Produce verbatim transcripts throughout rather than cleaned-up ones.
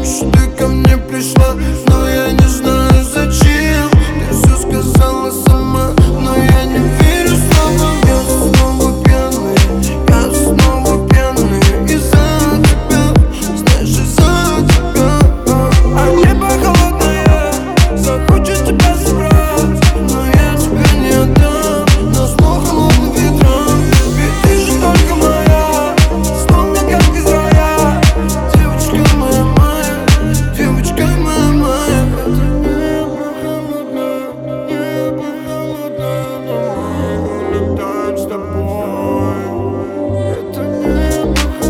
что ты ко мне пришла, но я не знаю зачем. Ты все сказала сама, но я не верю словам. Я снова пьяный, я снова пьяный из-за тебя, знаешь, из-за тебя. А небо холодное, захочет тебя забрать, но я тебя не отдам на зло холодным ветрам. Ведь ты же только моя, словно как из рая. Девочка моя, моя, девочка моя, моя. Это небо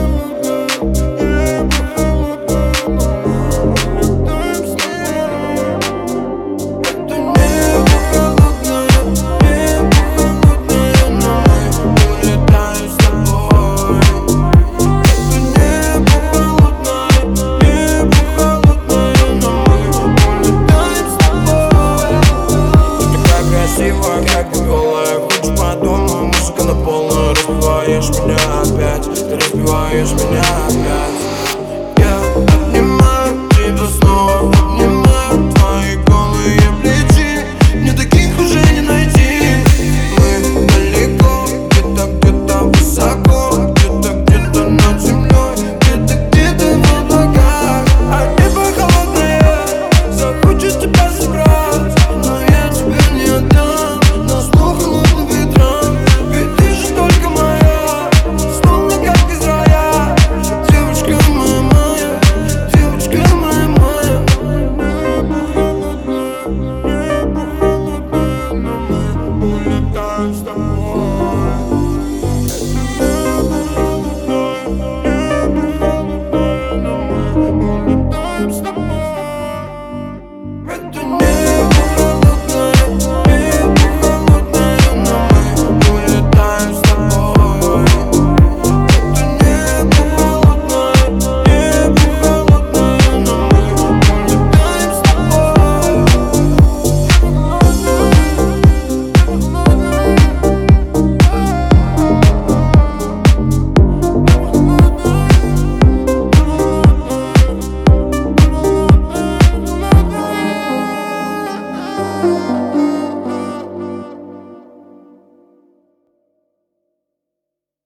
холодное, небо холодное, но мы улетаем с тобой. Это небо холодное, небо холодное, но мы улетаем с тобой. Ты такая красивая, как ты голая. Хочешь по дому, музыка на полную. Разбиваешь меня опять, ты разбиваешь меня опять. Я обнимаю тебя снова, обнимаю твои голые плечи. Мне таких уже не найти. Мы далеко, где-то, где-то высоко, где-то, где-то над землей, где-то, где-то в облаках. А небо холодное, захочет тебя забрать, но я тебя не отдам на зло холодным ветрам. Ведь ты же только моя, словно как из рая. Девочка моя, моя, девочка моя, моя. Небо холодное, небо холодное, но мы улетаем с тобой.